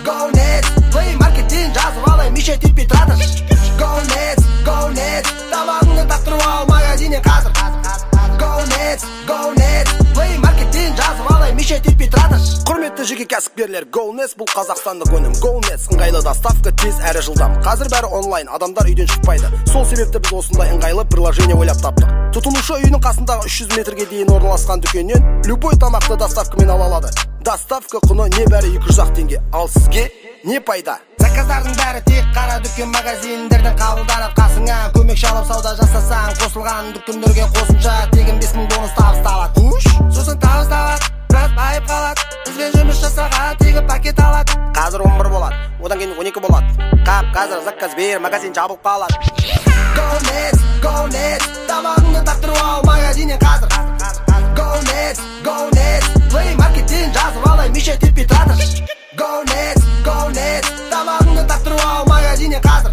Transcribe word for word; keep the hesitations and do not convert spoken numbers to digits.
Go Nets, Play Marketing жазып алай, мешет етпей тұрады. Go Nets, Go Nets, табағыңды тақтырып ал магазиннен қазір. Go Nets, Go Nets, Play Marketing жазып алай, мешет етпей тұрады. Құрметті жеке кәсіпкерлер, Go Nets бұл қазақстандық өнім. Go Nets ыңғайлы доставка, тез әрі жылдам. Қазір бәрі онлайн, адамдар үйден шықпайды. Сол себепті біз осындай ыңғайлы приложение ойлап таптық. Тұтынушы үйінің қасындағы үш жүз метрге дейін орналасқан дүкеннен любой тамақты доставкамен ала алады. Доставка құны небәрі екі жүз ақ теңге. Ал сізге не пайда? Заказдардың бәрі тек қара дүкен магазиндерден қабылданып, қасыңа көмекші алып сауда жасасаң, қосылған дүкендерге қосымша тегін бес мың бонус табысталады. Уш, сосын табысталады, біраз байып қалады. Бізбен жұмыс жасаға тегін пакет алады. қазір он бір болады, одан кейін он екі болады. Қап, қазір заказ бер, магазин жабылып қалады. Go Nets, Go Nets, тамағыңды тақтырып ал магазиннен қазір. Go Nets, Go Nets, Play Marketing жазып алай, мешет етпей тұрады. Go Nets, Go Nets, тамағыңды тақтырып ал магазиннен қазір.